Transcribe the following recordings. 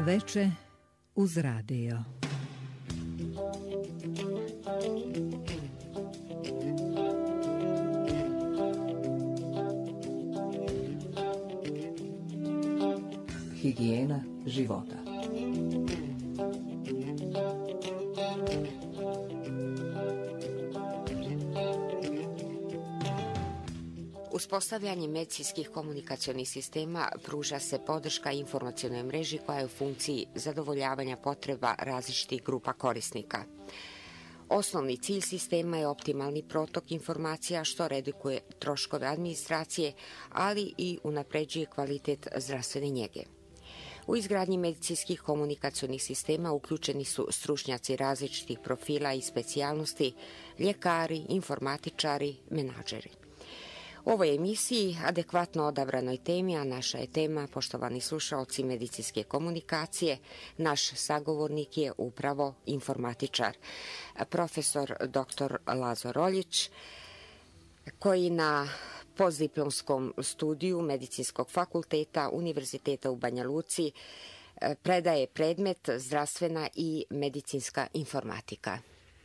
Veče uz radio. Higijena života. Uspostavljanjem medicinskih komunikacionih sistema pruža se podrška informacionoj mreži koja je u funkciji zadovoljavanja potreba različitih grupa korisnika. Osnovni cilj sistema je optimalni protok informacija što redukuje troškove administracije, ali i unapređuje kvalitet zdravstvene njege. U izgradnji medicinskih komunikacionih sistema uključeni su stručnjaci različitih profila i specijalnosti, ljekari, informatičari, menadžeri. U ovoj emisiji adekvatno odabranoj temi, a naša je tema, poštovani slušaoci, medicinske komunikacije, naš sagovornik je upravo informatičar, profesor dr. Lazo Roljić, koji na postdiplomskom studiju Medicinskog fakulteta Univerziteta u Banja Luci predaje predmet zdravstvena i medicinska informatika.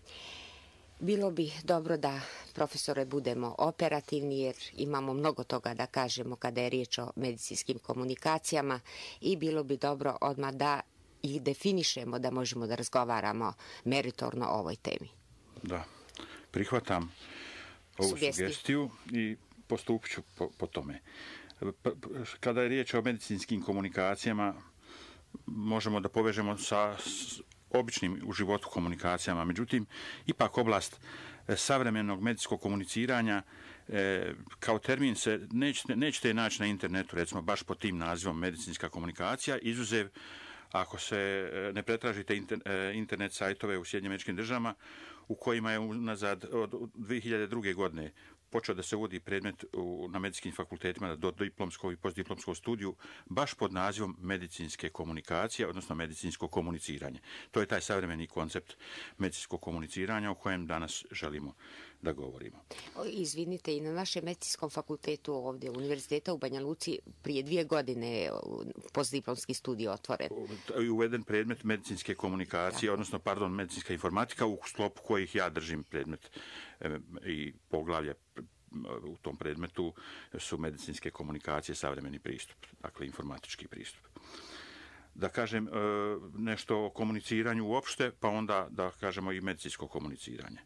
Bilo bi dobro da, profesore, budemo operativni jer imamo mnogo toga da kažemo kada je riječ o medicinskim komunikacijama i bilo bi dobro odmah da ih definišemo da možemo da razgovaramo meritorno o ovoj temi. Da, prihvatam ovu sugestiju i postupit ću po tome. Kada je riječ o medicinskim komunikacijama, možemo da povežemo sa običnim u životu komunikacijama. Međutim, ipak oblast savremenog medicinskog komuniciranja kao termin se nećete naći na internetu, recimo baš pod tim nazivom medicinska komunikacija, izuzev ako se ne pretražite internet sajtove u Sjedinjenim Američkim Državama u kojima je unazad od 2002. godine počeo da se uvodi predmet na medicinskim fakultetima do diplomskog i postdiplomskog studiju baš pod nazivom medicinske komunikacije, odnosno medicinsko komuniciranje. To je taj savremeni koncept medicinskog komuniciranja o kojem danas želimo da govorimo. Izvinite, i na našem medicinskom fakultetu ovdje Univerziteta u Banja Luci prije 2 godine postdiplomski studij otvoren. Uveden predmet medicinske komunikacije, odnosno, medicinska informatika, u sklopu kojih ja držim predmet i poglavlje u tom predmetu su medicinske komunikacije, savremeni pristup, dakle informatički pristup. Da kažem nešto o komuniciranju uopšte, pa onda da kažemo i medicinsko komuniciranje.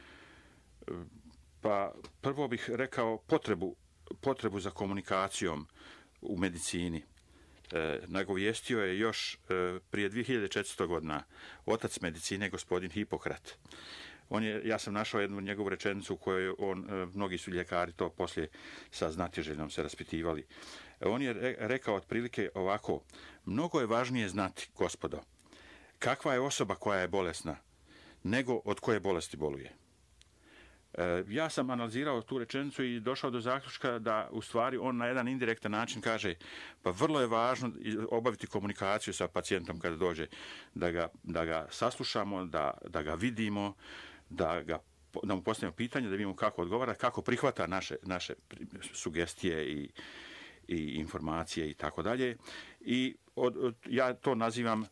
Pa prvo bih rekao potrebu za komunikacijom u medicini. Nagovijestio je još prije 2400 godina otac medicine, gospodin Hipokrat. Ja sam našao jednu njegovu rečenicu u kojoj mnogi su ljekari to poslije sa znatiželjom se raspitivali. On je rekao otprilike ovako: mnogo je važnije znati, gospodo, kakva je osoba koja je bolesna, nego od koje bolesti boluje. Ja sam analizirao tu rečenicu i došao do zaključka da u stvari on na jedan indirektan način kaže pa vrlo je važno obaviti komunikaciju sa pacijentom kada dođe, da ga saslušamo, da ga vidimo, da mu postavimo pitanje, da vidimo kako odgovara, kako prihvata naše sugestije i informacije i tako dalje. I ja to nazivam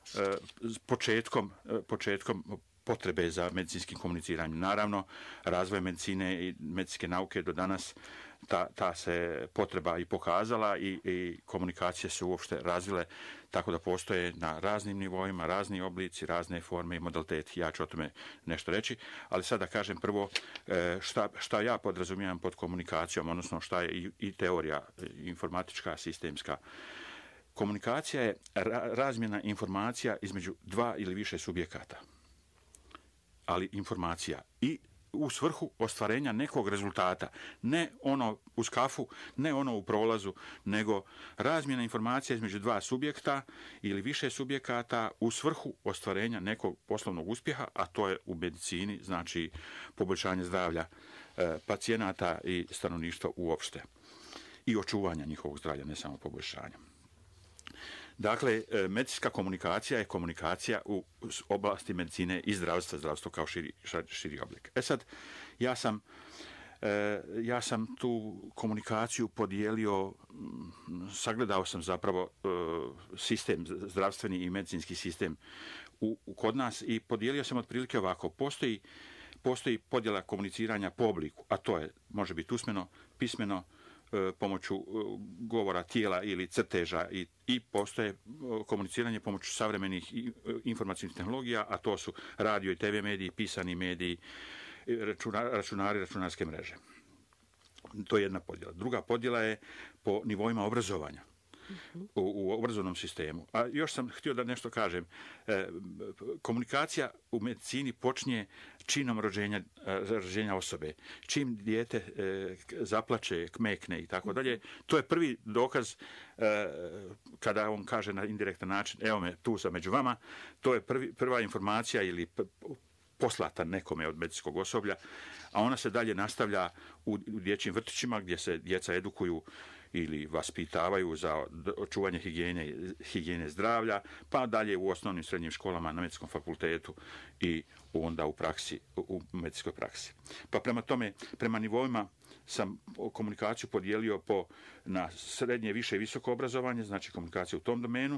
početkom potrebe za medicinskim komuniciranjem. Naravno, razvoj medicine i medicinske nauke do danas ta se potreba i pokazala i komunikacije se uopšte razvile tako da postoje na raznim nivoima, razni oblici, razne forme i modaliteti. Ja ću o tome nešto reći, ali sada kažem prvo šta ja podrazumijevam pod komunikacijom, odnosno šta je i teorija informatička, sistemska. Komunikacija je razmjena informacija između 2 ili više subjekata, ali informacija i u svrhu ostvarenja nekog rezultata, ne ono uz kafu, ne ono u prolazu, nego razmjena informacija između 2 subjekta ili više subjekata u svrhu ostvarenja nekog poslovnog uspjeha, a to je u medicini znači poboljšanje zdravlja pacijenata i stanovništva uopšte i očuvanja njihovog zdravlja, ne samo poboljšanja. Dakle, medicinska komunikacija je komunikacija u oblasti medicine i zdravstva kao širi oblik. Sad, ja sam Ja sam tu komunikaciju podijelio, sagledao sam zapravo sistem, zdravstveni i medicinski sistem kod nas i podijelio sam otprilike ovako. Postoji podjela komuniciranja po obliku, a to je, može biti usmeno, pismeno, pomoću govora tijela ili crteža i postoje komuniciranje pomoću savremenih informacijskih tehnologija, a to su radio i TV mediji, pisani mediji, računari, računarske mreže. To je jedna podjela. Druga podjela je po nivoima obrazovanja u obrazovnom sistemu. A još sam htio da nešto kažem. Komunikacija u medicini počinje činom rođenja osobe. Čim dijete zaplače, kmekne i tako dalje, to je prvi dokaz kada on kaže na indirektan način, evo me, tu sam među vama, to je prva informacija ili poslata nekome od medicinskog osoblja, a ona se dalje nastavlja u dječjim vrtićima gdje se djeca edukuju ili vaspitavaju za očuvanje higijene zdravlja, pa dalje u osnovnim i srednjim školama na medicinskom fakultetu i onda u praksi, u medicinskoj praksi. Pa prema tome, prema nivoima sam komunikaciju podijelio na srednje, više i visoko obrazovanje, znači komunikacija u tom domenu,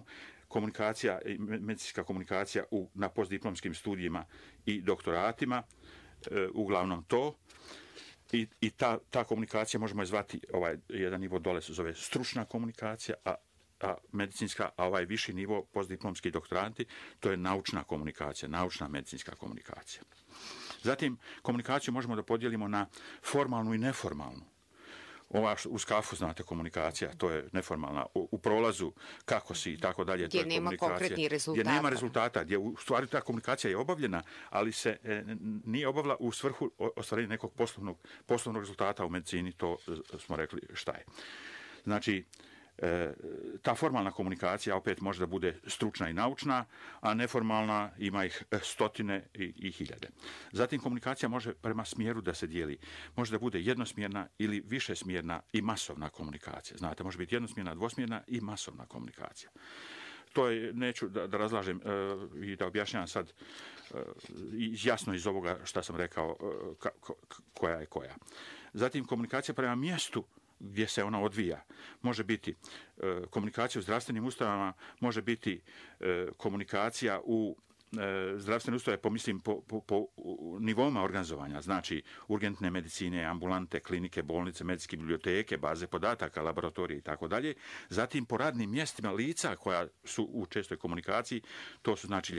medicinska komunikacija na postdiplomskim studijima i doktoratima, uglavnom to. I ta komunikacija možemo je zvati, ovaj jedan nivo dole se zove stručna komunikacija, a medicinska, a ovaj viši nivo postdiplomski doktoranti, to je naučna komunikacija, naučna medicinska komunikacija. Zatim, komunikaciju možemo da podijelimo na formalnu i neformalnu. Ova uz kafu, znate, komunikacija, to je neformalna. U prolazu, kako si i tako dalje, to je komunikacija. Gdje nema konkretnih rezultata. Gdje nema rezultata, gdje u stvari ta komunikacija je obavljena, ali se nije obavila u svrhu ostvarenja nekog poslovnog rezultata u medicini, to smo rekli šta je. Znači, ta formalna komunikacija opet može da bude stručna i naučna, a neformalna ima ih stotine i hiljade. Zatim komunikacija može prema smjeru da se dijeli. Može da bude jednosmjerna ili višesmjerna i masovna komunikacija. Znate, može biti jednosmjerna, dvosmjerna i masovna komunikacija. To je, neću da razlažem i da objašnjavam sad jasno iz ovoga što sam rekao koja je koja. Zatim komunikacija prema mjestu gdje se ona odvija. Može biti komunikacija u zdravstvenim ustanovama, može biti komunikacija u zdravstvene ustanove, po nivoima organizovanja, znači urgentne medicine, ambulante, klinike, bolnice, medicinske biblioteke, baze podataka, laboratorije i tako dalje. Zatim po radnim mjestima lica koja su u čestoj komunikaciji, to su znači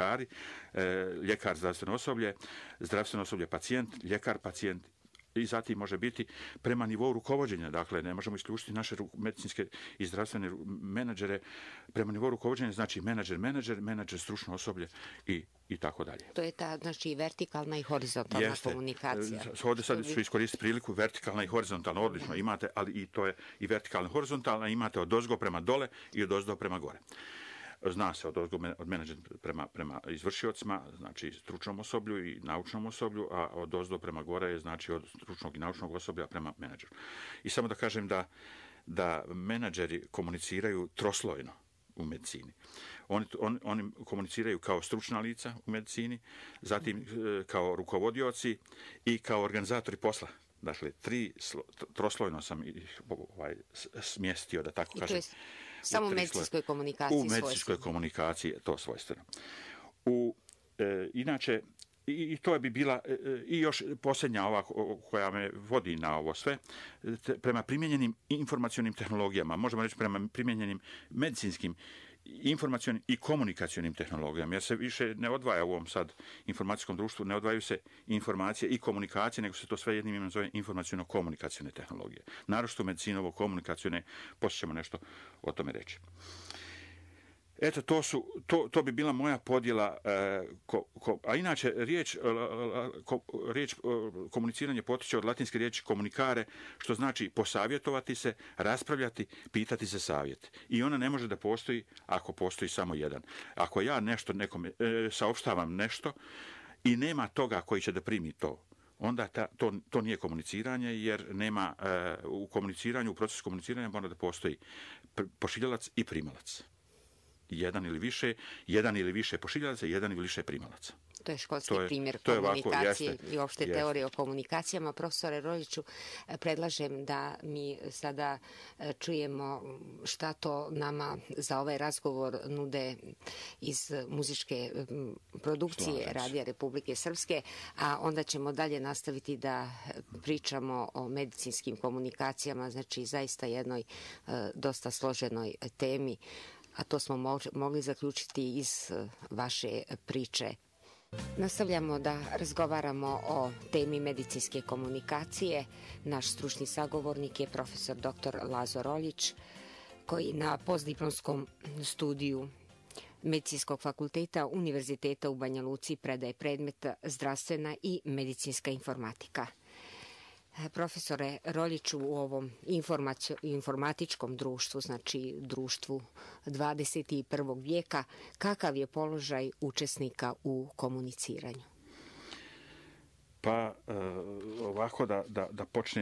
ljekar, zdravstveno osoblje, pacijent, ljekar, pacijent. I zatim može biti prema nivou rukovođenja, dakle ne možemo isključiti naše medicinske i zdravstvene menadžere prema nivou rukovođenja, znači menadžer, stručno osoblje i tako dalje. To je ta, znači, vertikalna i horizontalna komunikacija. Ovdje sad ću iskoristiti priliku, vertikalna i horizontalna, odlično imate, ali i to je i vertikalna i horizontalna, imate od ozgo prema dole i od ozdo prema gore. Zna se od menadžera prema izvršiocima, znači stručnom osoblju i naučnom osoblju, a od ozdo prema gore je znači od stručnog i naučnog osoblja prema menadžeru. I samo da kažem da menadžeri komuniciraju troslojno u medicini. Oni komuniciraju kao stručna lica u medicini, zatim kao rukovodioci i kao organizatori posla. Dakle, troslojno sam ih smjestio, da tako kažem. Samo u medicinskoj komunikaciji. U medicinskoj komunikaciji je to svojstveno. Inače, i to bi bila i još posljednja ova koja me vodi na ovo sve, prema primijenjenim informacionim tehnologijama, možemo reći prema primijenjenim medicinskim informacionim i komunikacionim tehnologijama, jer se više ne odvaja u ovom sad informacijskom društvu, ne odvajaju se informacije i komunikacije, nego se to sve jednim imenom zove informaciono-komunikacione tehnologije. Naročito medicinovo-komunikacione, poslije ćemo nešto o tome reći. Eto, to bi bila moja podjela, a inače riječ komuniciranje potiče od latinske riječi komunicare, što znači posavjetovati se, raspravljati, pitati se savjet. I ona ne može da postoji ako postoji samo jedan. Ako ja nešto nekome saopštavam nešto i nema toga koji će da primi to, onda to nije komuniciranje, jer nema u procesu komuniciranja mora da postoji pošiljalac i primalac. Jedan ili više pošiljalaca, jedan ili više primalaca. To je školski primjer to je komunikacije ovako, i opšte teorije o komunikacijama. Profesore Roljiću, predlažem da mi sada čujemo šta to nama za ovaj razgovor nude iz muzičke produkcije Radija Republike Srpske, a onda ćemo dalje nastaviti da pričamo o medicinskim komunikacijama, znači zaista jednoj dosta složenoj temi, a to smo mogli zaključiti iz vaše priče. Nastavljamo da razgovaramo o temi medicinske komunikacije. Naš stručni sagovornik je profesor dr. Lazo Roljić, koji na postdiplomskom studiju Medicinskog fakulteta Univerziteta u Banja Luci predaje predmet zdravstvena i medicinska informatika. Profesore Roljiću, u ovom informatičkom društvu, znači društvu 21. vijeka, kakav je položaj učesnika u komuniciranju? Pa ovako da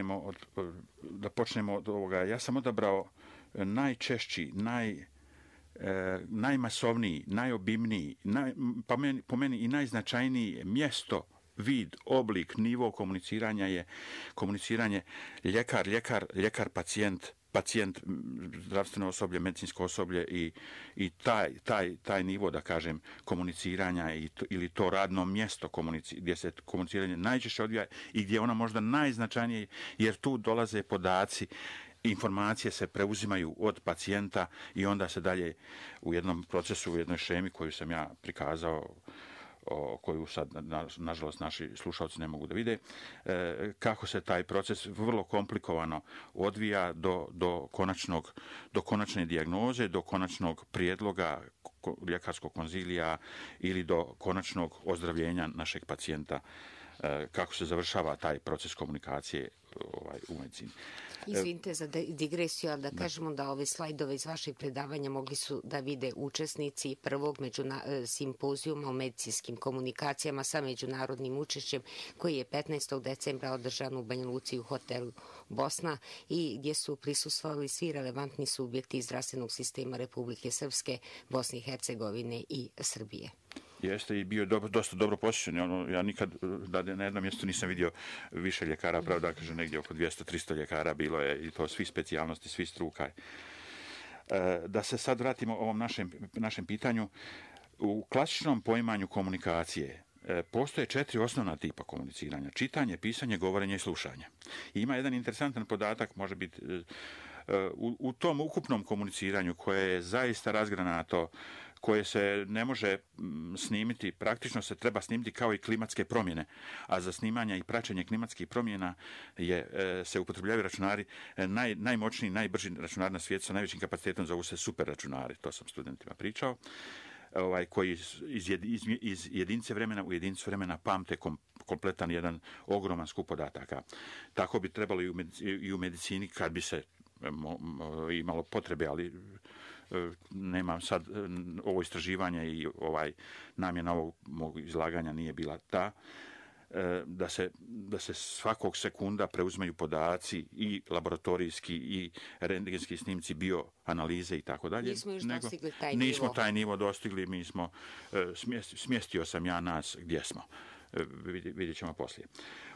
počnemo od ovoga. Ja sam odabrao najčešći, najmasovniji, najobimniji, po meni i najznačajniji mjesto, vid, oblik, nivo komuniciranja je komuniciranje ljekar-pacijent, pacijent, zdravstveno osoblje, medicinsko osoblje i taj nivo, da kažem, komuniciranja ili to radno mjesto gdje se komuniciranje najčešće odvija i gdje je ona možda najznačajnije, jer tu dolaze podaci, informacije se preuzimaju od pacijenta i onda se dalje u jednom procesu, u jednoj šemi koju sam ja prikazao, koju sad, nažalost, naši slušalci ne mogu da vide, kako se taj proces vrlo komplikovano odvija do konačne dijagnoze, do konačnog prijedloga ljekarskog konzilija ili do konačnog ozdravljenja našeg pacijenta, kako se završava taj proces komunikacije u medicini. Izvinite za digresiju, ali da kažemo da ove slajdove iz vašeg predavanja mogli su da vide učesnici prvog simpozijuma o medicinskim komunikacijama sa međunarodnim učešćem, koji je 15. decembra održan u Banja Luci u hotelu Bosna i gdje su prisustvovali svi relevantni subjekti iz zdravstvenog sistema Republike Srpske, Bosne i Hercegovine i Srbije. Jeste i bio dosta dobro posjećen. Ja nikad na jednom mjestu nisam vidio više ljekara, pravda kaže negdje oko 200-300 ljekara bilo je i to svi specijalnosti, svi struka. Da se sad vratimo ovom našem pitanju, u klasičnom poimanju komunikacije postoje 4 osnovna tipa komuniciranja: čitanje, pisanje, govorenje i slušanje. I ima jedan interesantan podatak, može biti u tom ukupnom komuniciranju koje je zaista razgranato, koje se ne može snimiti, praktično se treba snimiti kao i klimatske promjene, a za snimanje i praćenje klimatskih promjena se upotrebljavaju računari, najmoćniji, najbrži računari na svijetu sa najvećim kapacitetom, zovu se super računari, to sam studentima pričao, koji iz jedinice vremena u jedinicu vremena pamte kompletan jedan ogroman skup podataka. Tako bi trebalo i u medicini kad bi se imalo potrebe, ali nemam sad ovo istraživanje i namjena ovog mog izlaganja nije bila ta, da se svakog sekunda preuzimaju podaci i laboratorijski i rentgenski snimci, bioanalize i tako dalje. Nismo još dostigli taj nivo. Nismo taj nivo dostigli, mi smo, smjestio sam ja nas gdje smo. Vidjet ćemo poslije.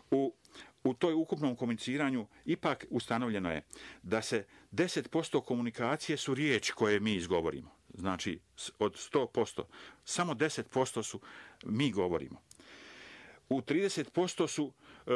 U toj ukupnom komuniciranju ipak ustanovljeno je da se 10% komunikacije su riječi koje mi izgovorimo. Znači, od 100%, samo 10% su mi govorimo. U 30% su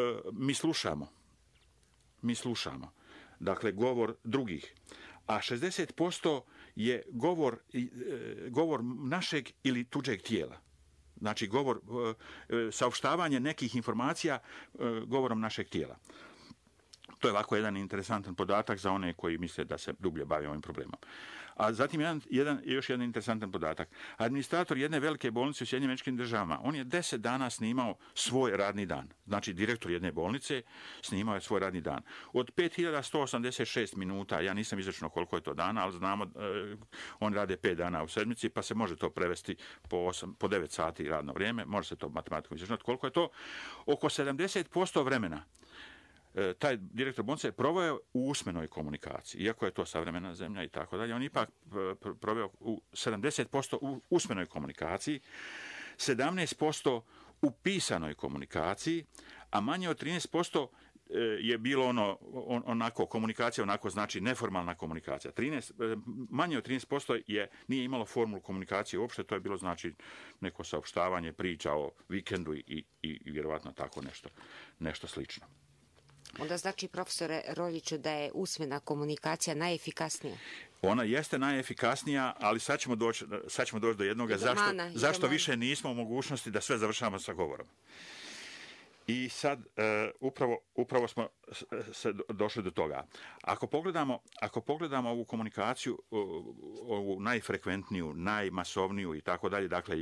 mi slušamo. Dakle, govor drugih. A 60% je govor našeg ili tuđeg tijela. Znači, saopštavanje nekih informacija govorom našeg tijela. To je ovako jedan interesantan podatak za one koji misle da se dublje bave ovim problemom. A zatim još jedan interesantan podatak. Administrator jedne velike bolnice u Sjedinjenim Američkim Državama, on je 10 dana snimao svoj radni dan. Znači, direktor jedne bolnice snimao je svoj radni dan. Od 5186 minuta, ja nisam izračunao koliko je to dana, ali znamo, oni rade 5 dana u sedmici, pa se može to prevesti po 9 sati radno vrijeme, može se to matematikom izračunati. Koliko je to? Oko 70% vremena taj direktor bolnice je proveo u usmenoj komunikaciji, iako je to savremena zemlja i tako dalje, on ipak proveo u 70% u usmenoj komunikaciji, 17% u pisanoj komunikaciji, a manje od 13% je bilo onako komunikacija, onako znači neformalna komunikacija. Manje od 13% nije imalo formulu komunikacije uopšte, to je bilo znači neko saopštavanje, priča o vikendu i vjerovatno tako nešto slično. Onda znači, profesore Roljiću, da je usmena komunikacija najefikasnija? Ona jeste najefikasnija, ali sad ćemo doći do jednoga zašto više nismo u mogućnosti da sve završavamo sa govorom. I sad upravo smo se došli do toga. Ako pogledamo ovu komunikaciju, ovu najfrekventniju, najmasovniju i tako dalje, dakle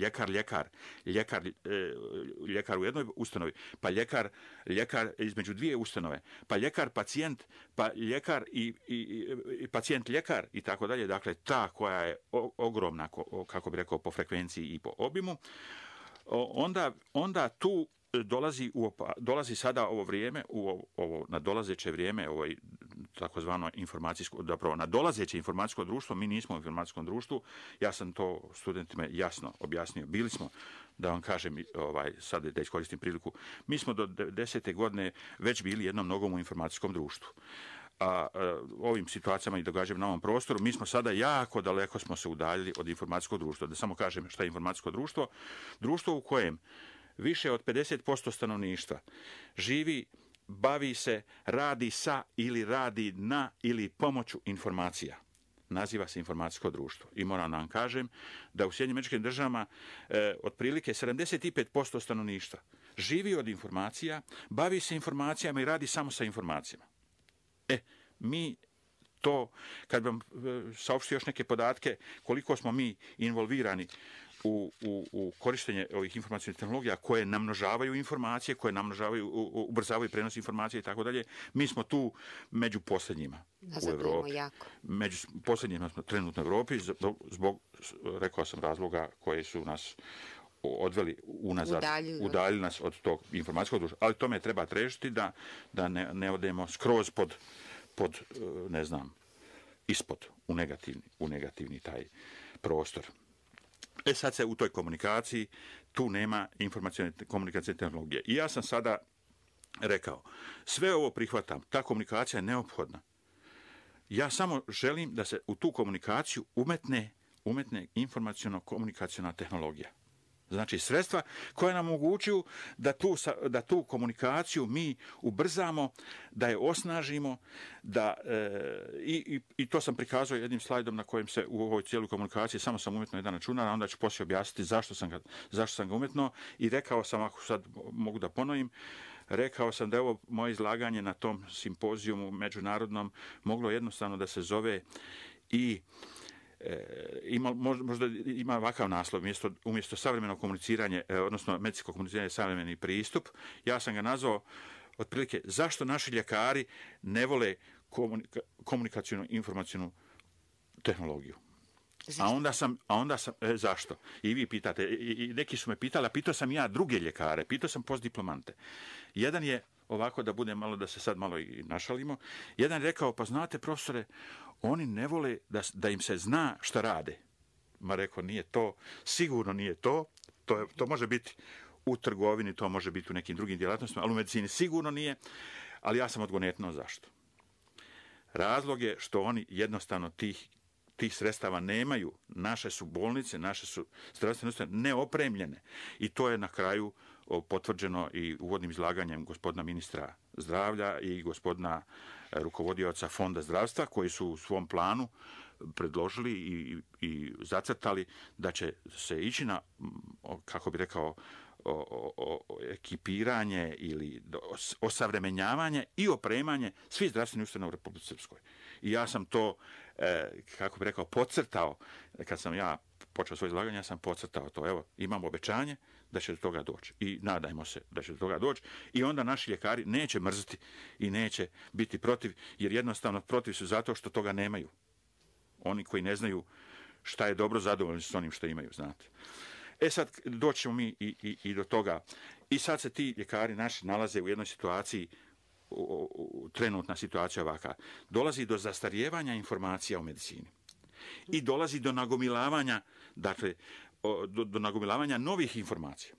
ljekar u jednoj ustanovi, pa ljekar između dvije ustanove, pa ljekar-pacijent, pa ljekar i pacijent-ljekar i tako dalje, dakle ta koja je ogromna, kako bi rekao, po frekvenciji i po obimu, onda tu dolazi sada ovo vrijeme, ovo nadolazeće vrijeme, ovo takozvano nadolazeće informacijsko društvo. Mi nismo u informacijskom društvu. Ja sam to studentima jasno objasnio. Bili smo, da vam kažem, sad da iskoristim priliku, mi smo do 90. godine već bili jednom nogom u informacijskom društvu. A ovim situacijama i događajima na ovom prostoru, mi smo sada jako daleko smo se udaljili od informacijskog društva. Da samo kažem šta je informacijsko društvo. Društvo u kojem više od 50% stanovništva živi, bavi se, radi sa ili radi na ili pomoću informacija. Naziva se informacijsko društvo. I moram da vam kažem da u Sjedinjenim Američkim Državama otprilike 75% stanovništva živi od informacija, bavi se informacijama i radi samo sa informacijama. Mi to, kad vam saopšti još neke podatke, koliko smo mi involvirani u korištenje ovih informacijskih tehnologija koje namnožavaju informacije, koje ubrzavaju prenos informacije i tako dalje, mi smo tu među posljednjima u Evropi. Među posljednjima smo trenutno u Evropi zbog, rekao sam, razloga koji su nas odveli unazad, udaljili nas od tog informacijskog društva. Ali tome treba težiti da ne odemo skroz pod ne znam, ispod, u negativni taj prostor. Sad se u toj komunikaciji tu nema informacijne komunikacijne tehnologije. I ja sam sada rekao, sve ovo prihvatam, ta komunikacija je neophodna. Ja samo želim da se u tu komunikaciju umetne informacijno-komunikacijna tehnologija. Znači sredstva koja nam omogućuju da tu komunikaciju mi ubrzamo, da je osnažimo, i to sam prikazao jednim slajdom na kojem se u ovoj cijeloj komunikaciji samo sam umetno jedan računar, a onda ću poslije objasniti zašto sam ga umetno, i rekao sam, ako sad mogu da ponovim, rekao sam da je ovo moje izlaganje na tom simpozijumu međunarodnom moglo jednostavno da se zove i možda ima ovakav naslov, umjesto savremeno komuniciranje, odnosno medicinsko komuniciranje, savremeni pristup. Ja sam ga nazvao otprilike zašto naši ljekari ne vole komunikacijnu informacijnu tehnologiju. A onda sam zašto? I vi pitate, i neki su me pitali, a pitao sam ja druge ljekare, pitao sam postdiplomante. Jedan je, ovako da bude malo, da se sad malo i našalimo, jedan je rekao, pa znate, profesore, oni ne vole da im se zna šta rade. Ma rekao, nije to, sigurno nije to, to može biti u trgovini, to može biti u nekim drugim djelatnostima, ali u medicini sigurno nije, ali ja sam odgonetno zašto. Razlog je što oni jednostavno tih sredstava nemaju. Naše su bolnice, naše su zdravstvene ustanove neopremljene. I to je na kraju potvrđeno i uvodnim izlaganjem gospodina ministra zdravlja i gospodina rukovodioca Fonda zdravstva, koji su u svom planu predložili i zacrtali da će se ići na, kako bi rekao, ekipiranje ili osavremenjavanje i opremanje svih zdravstvenih ustanova u Republici Srpskoj. I ja sam to, kako bi rekao, podcrtao, kad sam ja počeo svoje izlaganje, ja sam podcrtao to. Evo, imamo obećanje da će do toga doći i nadajmo se da će do toga doći, i onda naši ljekari neće mrziti i neće biti protiv, jer jednostavno protiv su zato što toga nemaju. Oni koji ne znaju šta je dobro, zadovoljni su s onim što imaju, znate. Sad doćemo mi i do toga. I sad se ti ljekari naši nalaze u jednoj situaciji, trenutna situacija ovaka. Dolazi do zastarijevanja informacija o medicini. I dolazi do nagomilavanja, dakle, do nagomilavanja novih informacija.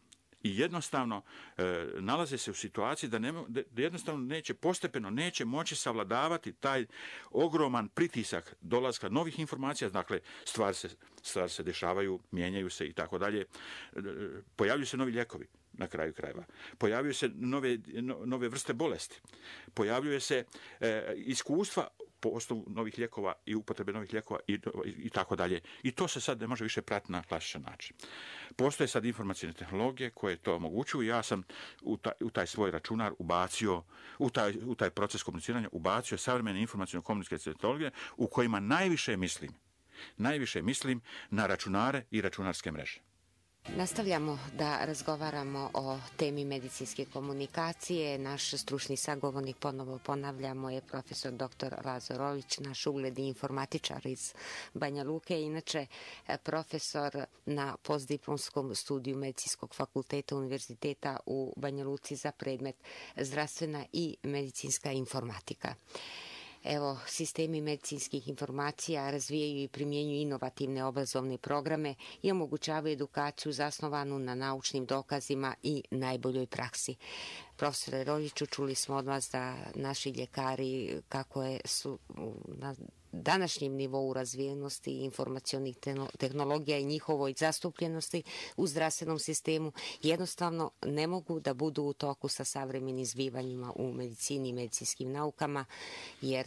i jednostavno nalaze se u situaciji da jednostavno postepeno neće moći savladavati taj ogroman pritisak dolaska novih informacija, dakle stvari se dešavaju, mijenjaju se i tako dalje. Pojavljuju se novi lijekovi na kraju krajeva. Pojavljuju se nove vrste bolesti. Pojavljuje se iskustva po osnovu novih lijekova i upotrebe novih lijekova i tako dalje. I to se sad ne može više pratiti na klasičan način. Postoje sad informacijne tehnologije koje to omogućuju. Ja sam u taj svoj računar ubacio, u taj proces komuniciranja ubacio savremene informacijno-komunikacijske tehnologije u kojima najviše mislim na računare i računarske mreže. Nastavljamo da razgovaramo o temi medicinske komunikacije. Naš stručni sagovornik, ponovo ponavljamo, je profesor dr. Lazo Roljić, naš ugledni informatičar iz Banja Luke, inače profesor na postdiplomskom studiju Medicinskog fakulteta Univerziteta u Banja Luci za predmet zdravstvena i medicinska informatika. Evo, sistemi medicinskih informacija razvijaju i primjenjuju inovativne obrazovne programe i omogućavaju edukaciju zasnovanu na naučnim dokazima i najboljoj praksi. Profesore Roljiću, čuli smo od vas da naši ljekari, kako su na današnjem nivou razvijenosti informacionih tehnologija i njihovoj zastupljenosti u zdravstvenom sistemu, jednostavno ne mogu da budu u toku sa savremenim zbivanjima u medicini i medicinskim naukama, jer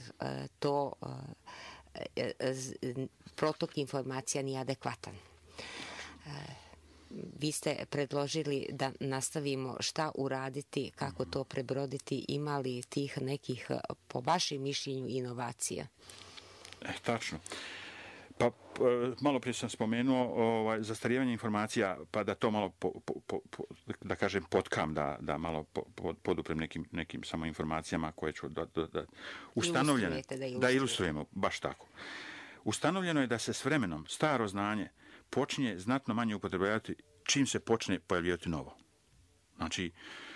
protok informacija nije adekvatan. Vi ste predložili da nastavimo šta uraditi, kako to prebroditi, ima li tih nekih, po vašem mišljenju, inovacija? Tačno. Pa malo prije sam spomenuo zastarijevanje informacija, pa da to malo da kažem potkam, da malo poduprem nekim samo informacijama koje ću da ustanovljene, da ilustrujemo, baš tako. Ustanovljeno je da se s vremenom staro znanje počinje znatno manje upotrebljavati čim se počne pojavljivati novo. Znači,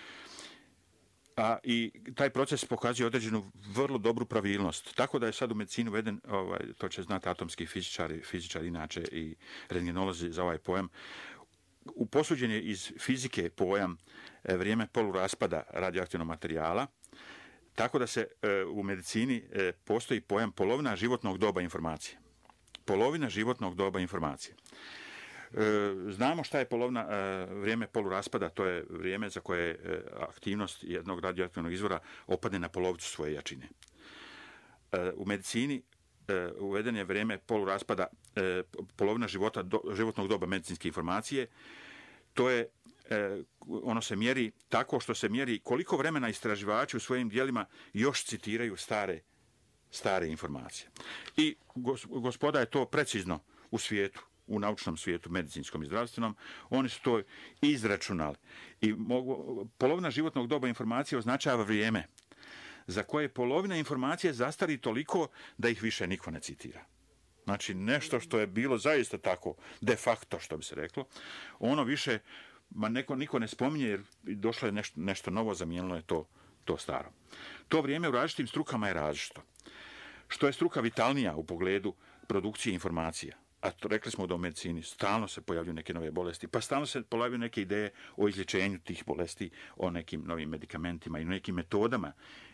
i taj proces pokazuje određenu vrlo dobru pravilnost. Tako da je sad u medicinu uveden, to će znati atomski fizičari inače i rentgenolozi za ovaj pojam, posuđen je iz fizike pojam vrijeme poluraspada radioaktivnog materijala, tako da se u medicini postoji pojam polovina životnog doba informacije. Polovina životnog doba informacije. Znamo šta je vrijeme poluraspada, to je vrijeme za koje aktivnost jednog radioaktivnog izvora opadne na polovicu svoje jačine. U medicini uveden je vrijeme poluraspada, polovina životnog doba medicinske informacije. To je, ono se mjeri tako što se mjeri koliko vremena istraživači u svojim djelima još citiraju stare informacije. I gospoda je to precizno u svijetu, u naučnom svijetu, medicinskom i zdravstvenom, oni su to izračunali. I polovina životnog doba informacije označava vrijeme za koje polovina informacije zastari toliko da ih više niko ne citira. Znači, nešto što je bilo zaista tako, de facto, što bi se reklo, ono više, niko ne spominje jer došlo je nešto novo, zamijenilo je to staro. To vrijeme u različitim strukama je različito. Što je struka vitalnija u pogledu produkcije informacija, a rekli smo da u medicini stalno se pojavljuju neke nove bolesti, pa stalno se pojavljuju neke ideje o izlječenju tih bolesti, o nekim novim medikamentima i nekim metodama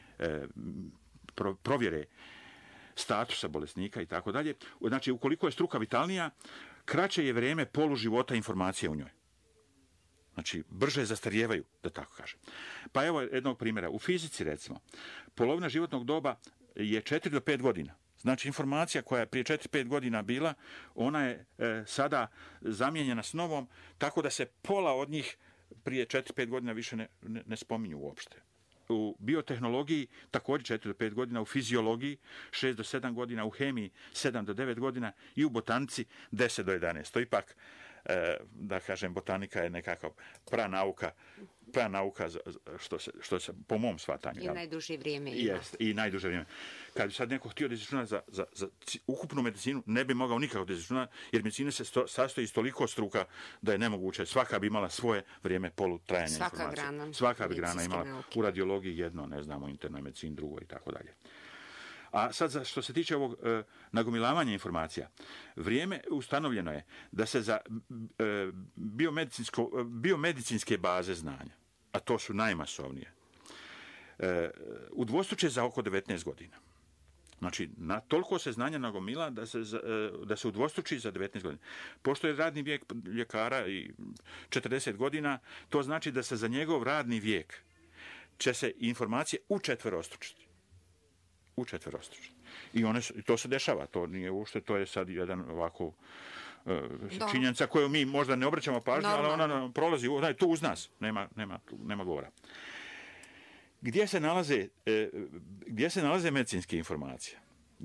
provjere statusa bolesnika i tako dalje. Znači, ukoliko je struka vitalnija, kraće je vrijeme poluživota informacije u njoj. Znači, brže zastarijevaju, da tako kažem. Pa evo jednog primjera. U fizici, recimo, polovina životnog doba je 4 do 5 godina. Znači, informacija koja je prije 4-5 godina bila, ona je sada zamijenjena s novom, tako da se pola od njih prije 4-5 godina više ne spominju uopšte. U biotehnologiji također 4 do 5 godina, u fiziologiji 6 do 7 godina, u hemiji 7 do 9 godina i u botanici 10 do 11. To ipak, da kažem, botanika je nekakav pranauka što se po mom shvatanju. I najduže vrijeme ima. Jest, i najduže vrijeme. Kad bi sad neko htio da izračuna za ukupnu medicinu, ne bi mogao nikako da izračuna, jer medicina se sastoji iz toliko struka da je nemoguće. Svaka bi imala svoje vrijeme polutrajanja informacije. Svaka bi grana imala. U radiologiji jedno, ne znam, u internoj medicini drugo i tako dalje. A sad, što se tiče ovog nagomilavanja informacija, vrijeme ustanovljeno je da se za biomedicinske baze znanja, a to su najmasovnije, udvostruče za oko 19 godina. Znači, toliko se znanja nagomila da se udvostruči za 19 godina. Pošto je radni vijek ljekara i 40 godina, to znači da se za njegov radni vijek će se informacije učetverostručiti. I to se dešava, to nije uopšte, to je sad jedan ovako činjenica koju mi možda ne obraćamo pažnju, ali ona prolazi tu uz nas, nema govora. Gdje se nalaze medicinske informacije?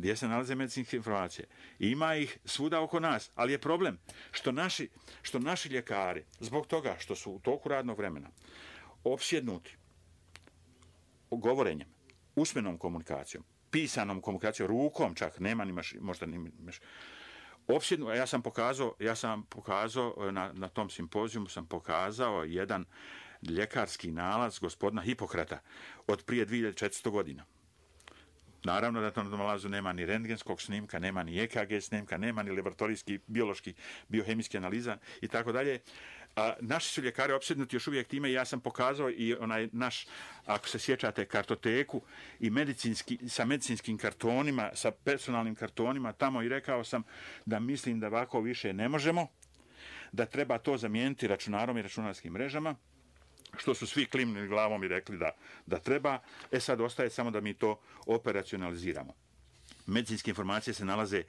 Ima ih svuda oko nas, ali je problem što naši ljekari, zbog toga što su u toku radnog vremena opsjednuti govorenjem, usmenom komunikacijom, pisanom komunikacijom, rukom čak, nema ni možda ni opsjednu. Ja sam pokazao na tom simpozijumu sam pokazao jedan ljekarski nalaz gospodina Hipokrata od prije 2400 godina. Naravno da na tom nalazu nema ni rentgenskog snimka, nema ni EKG snimka, nema ni laboratorijski, biološki, biohemijski analiza i tako dalje. A naši su ljekari opsjednuti još uvijek time i ja sam pokazao i onaj naš, ako se sjećate, kartoteku i sa medicinskim kartonima, sa personalnim kartonima tamo i rekao sam da mislim da ovako više ne možemo, da treba to zamijeniti računarom i računarskim mrežama, što su svi klimnili glavom i rekli da treba. Sad ostaje samo da mi to operacionaliziramo. Medicinske informacije se nalaze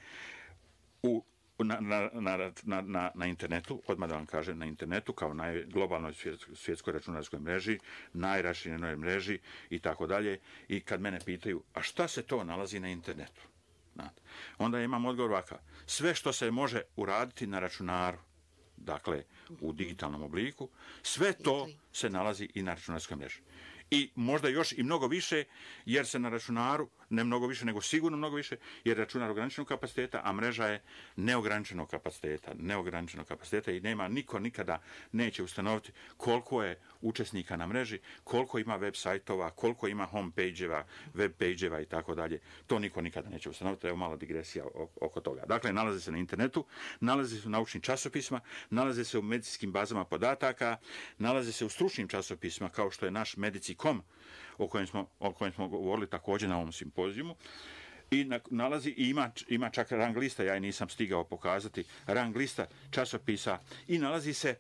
na internetu, odmah da vam kažem, na internetu kao globalnoj svjetskoj računarskoj mreži, najraširenoj mreži i tako dalje. I kad mene pitaju, a šta se to nalazi na internetu? Onda imam odgovor ovakav. Sve što se može uraditi na računaru, dakle u digitalnom obliku, sve to se nalazi i na računarskoj mreži. I možda još i mnogo više, jer se na računaru, ne mnogo više, nego sigurno mnogo više, jer računar ograničenog kapaciteta, a mreža je neograničenog kapaciteta i niko nikada neće ustanoviti koliko je učesnika na mreži, koliko ima web sajtova, koliko ima home page-eva, web page-eva i tako dalje. To niko nikada neće ustanoviti, evo malo digresija oko toga. Dakle, nalaze se na internetu, nalaze se u naučnim časopisima, nalaze se u medicinskim bazama podataka, nalaze se u stručnim časopisima kao što je naš Medici.com, o kojem smo govorili također na ovom simpozijumu, i ima čak rang lista, ja je nisam stigao pokazati, rang lista časopisa i nalazi se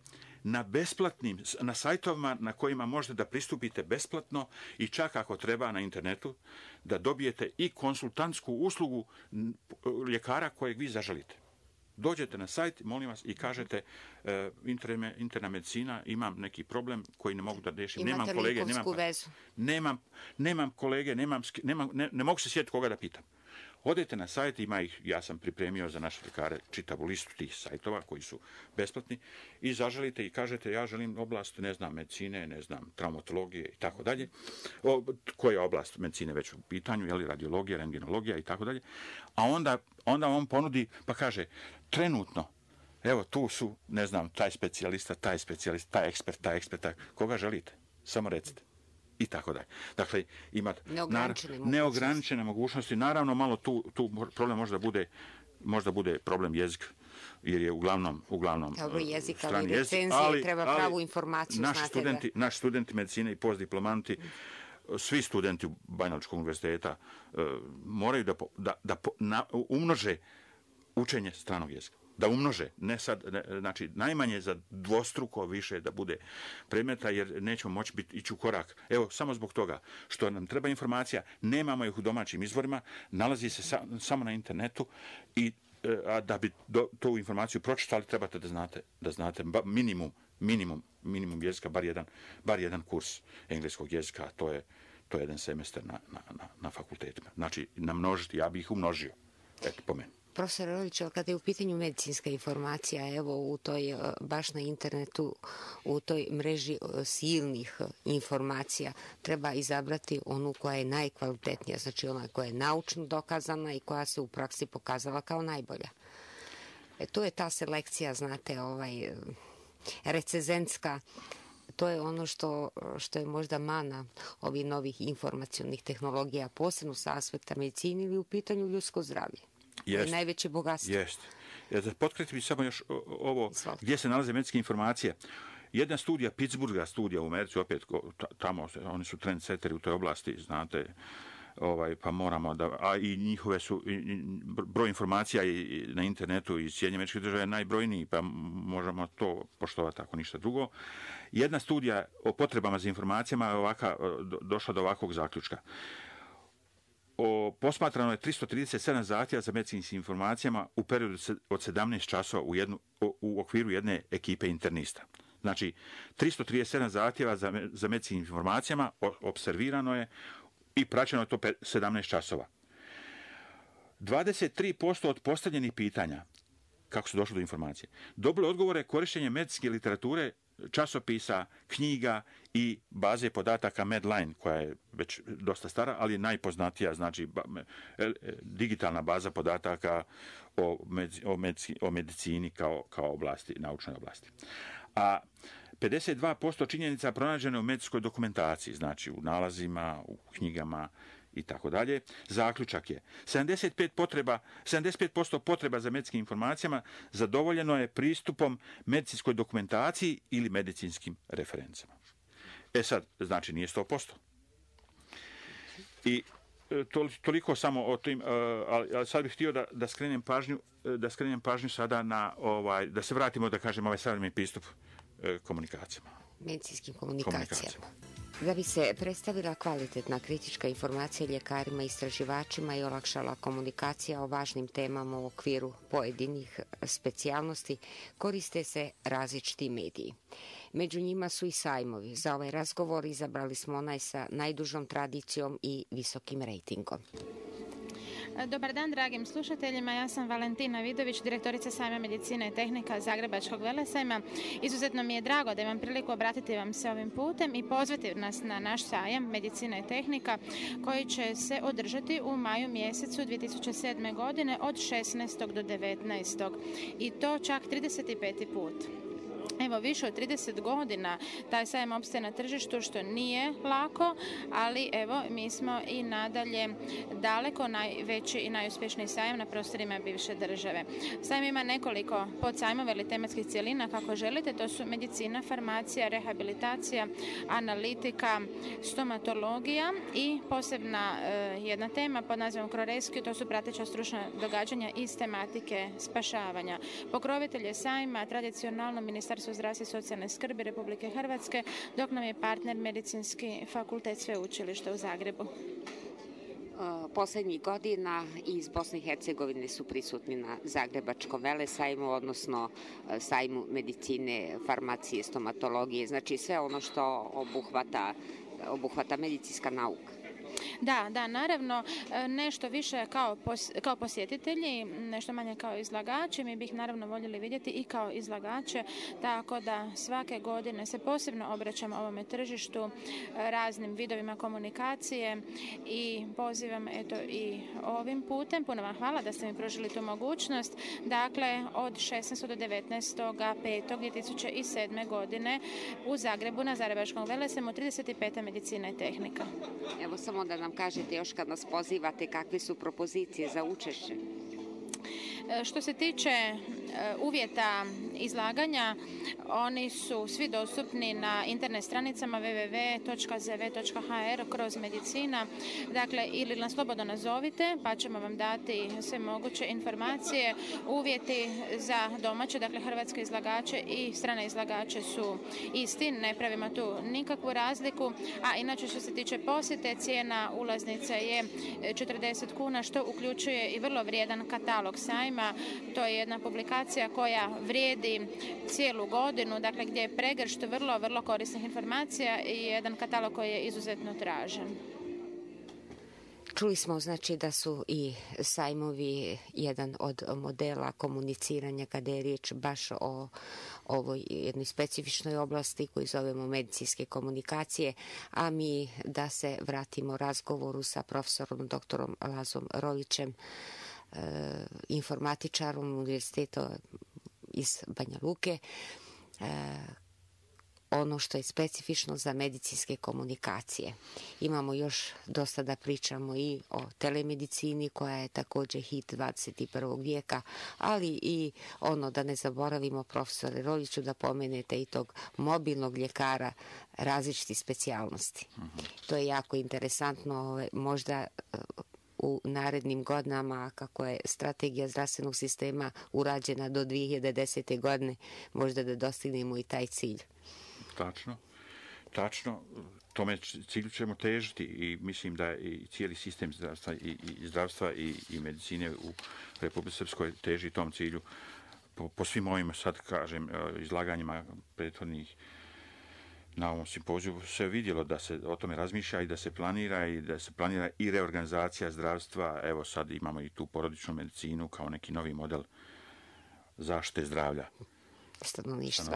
na sajtovima na kojima možete da pristupite besplatno i čak ako treba na internetu da dobijete i konsultantsku uslugu ljekara kojeg vi zaželite. Dođete na sajt, molim vas, i kažete interna medicina, imam neki problem koji ne mogu da rešim. Imate li likovsku vezu? Nemam kolege, ne mogu se sjetiti koga da pitam. Odete na sajt, ima ih, ja sam pripremio za naše ljekare čitavu listu tih sajtova koji su besplatni i zaželite i kažete ja želim oblast, medicine, traumatologije i tako dalje. Koja oblast medicine već u pitanju, je li radiologija, rentgenologija i tako dalje. A onda on ponudi pa kaže trenutno, evo tu su, taj specijalista, taj ekspert, koga želite, samo recite. I tako dalje. Dakle, imate neograničene mogućnosti. Naravno, malo tu problem možda bude problem jezika, jer je uglavnom jezik, ali recenzije, treba pravu informaciju. Naši studenti medicine i postdiplomanti, svi studenti Banjalučkog univerziteta moraju da umnože učenje stranog jezika. Da umnože, znači najmanje za dvostruko više da bude predmeta, jer nećemo moći ići u korak. Evo, samo zbog toga što nam treba informacija, nemamo ih u domaćim izvorima, nalazi se samo na internetu i da bi tu informaciju pročitali, trebate da znate minimum jezika, bar jedan kurs engleskog jezika, to je jedan semestar na fakultetima. Znači, namnožiti, ja bih ih umnožio. Eto, po meni. Profesor Rolić, kada je u pitanju medicinska informacija, evo u toj, baš na internetu, u toj mreži silnih informacija, treba izabrati onu koja je najkvalitetnija, znači ona koja je naučno dokazana i koja se u praksi pokazala kao najbolja. To je ta selekcija, znate, recenzentska, To je ono što je možda mana ovih novih informacionih tehnologija, posebno sa aspekta medicine ili u pitanju ljudsko zdravlje. To je najveće bogatstvo. Jeste. Potkretim bi samo još ovo, gdje se nalaze medicinske informacije. Jedna studija, Pittsburgha studija u Americi, opet tamo, oni su trendsetteri u toj oblasti, znate, pa moramo da, a i njihove su, broj informacija i na internetu iz Sjedinjenih Američkih Država je najbrojniji, pa možemo to poštovati ako ništa drugo. Jedna studija o potrebama za informacijama je došla do ovakvog zaključka. Posmatrano je 337 zahtjeva za medicinskim informacijama u periodu od 17 časova u okviru jedne ekipe internista. Znači, 337 zahtjeva za medicinskim informacijama observirano je i praćeno je to 17 časova. 23% od postavljenih pitanja, kako su došli do informacije, dobili odgovore korištenjem medicinske literature, časopisa, knjiga i baze podataka Medline, koja je već dosta stara, ali najpoznatija, znači digitalna baza podataka o medicini kao oblasti, naučnoj oblasti. A 52% činjenica pronađeno u medicinskoj dokumentaciji, znači u nalazima, u knjigama i tako dalje. Zaključak je 75% potreba za medicinskim informacijama zadovoljeno je pristupom medicinskoj dokumentaciji ili medicinskim referencama. Sad, znači nije 100%. I toliko samo o tim, ali sad bih htio da skrenem pažnju sada na da se vratimo, da kažem, ovaj savremeni pristup komunikacijama. Medicinskim komunikacijama. Da bi se predstavila kvalitetna kritička informacija ljekarima i istraživačima i olakšala komunikacija o važnim temama u okviru pojedinih specijalnosti, koriste se različiti mediji. Među njima su i sajmovi. Za ovaj razgovor izabrali smo onaj sa najdužom tradicijom i visokim rejtingom. Dobar dan, dragim slušateljima. Ja sam Valentina Vidović, direktorica Sajma medicine i tehnika Zagrebačkog velesajma. Izuzetno mi je drago da imam priliku obratiti vam se ovim putem i pozvati nas na naš sajam medicina i tehnika koji će se održati u maju mjesecu 2007. godine od 16. do 19. I to čak 35. put. Evo, više od 30 godina taj sajam opstaje na tržištu, što nije lako, ali evo, mi smo i nadalje daleko najveći i najuspješniji sajam na prostorima bivše države. Sajam ima nekoliko podsajmova ili tematskih cjelina, kako želite. To su medicina, farmacija, rehabilitacija, analitika, stomatologija i posebna jedna tema pod nazivom Kroreski, to su prateća stručna događanja iz tematike spašavanja. Pokrovitelj je sajma tradicionalno Ministarstvo zdravstva i socijalne skrbi Republike Hrvatske, dok nam je partner Medicinski fakultet Sveučilišta u Zagrebu. Poslednjih godina iz Bosne i Hercegovine su prisutni na Zagrebačkom velesajmu, odnosno sajmu medicine, farmacije, stomatologije, znači sve ono što obuhvata medicinska nauka. Da, naravno, nešto više kao posjetitelji, nešto manje kao izlagači. Mi bih naravno voljeli vidjeti i kao izlagače, tako da svake godine se posebno obraćamo ovome tržištu, raznim vidovima komunikacije i pozivam i ovim putem. Puno vam hvala da ste mi pružili tu mogućnost. Dakle, od 16. do 19.5.2007. godine u Zagrebu na Zagrebačkom velesajmu 35. medicina i tehnika. Evo samo da nam kažete još kad nas pozivate kakve su propozicije za učešće. Što se tiče uvjeta izlaganja, oni su svi dostupni na internet stranicama www.zv.hr/medicina, dakle, ili nas slobodno nazovite pa ćemo vam dati sve moguće informacije. Uvjeti za domaće, dakle hrvatske izlagače i strane izlagače su isti, ne pravimo tu nikakvu razliku, a inače što se tiče posjete, cijena ulaznice je 40 kuna, što uključuje i vrlo vrijedan katalog sajma. To je jedna publikacija koja vrijedi cijelu godinu, dakle gdje je pregršt vrlo korisnih informacija i jedan katalog koji je izuzetno tražen. Čuli smo znači da su i sajmovi jedan od modela komuniciranja kada je riječ baš o ovoj jednoj specifičnoj oblasti koju zovemo medicinske komunikacije, a mi da se vratimo razgovoru sa profesorom doktorom Lazom Rovićem, informatičarom univerziteta iz Banja Luke. ono što je specifično za medicinske komunikacije. Imamo još dosta da pričamo i o telemedicini koja je također hit 21. vijeka, ali i ono da ne zaboravimo, profesore Roljiću, da pomenete i tog mobilnog ljekara različitih specijalnosti. To je jako interesantno, možda u narednim godinama, kako je strategija zdravstvenog sistema urađena do 2010. godine, možda da dostignemo i taj cilj. Tačno, tome cilju ćemo težiti i mislim da i cijeli sistem zdravstva i medicine u Republici Srpskoj teži tom cilju. Po svim ovim, sad kažem, izlaganjima prethodnih na ovom simpoziju se vidjelo da se o tome razmišlja i da se planira i reorganizacija zdravstva. Evo sad imamo i tu porodičnu medicinu kao neki novi model zaštite zdravlja stanovništva.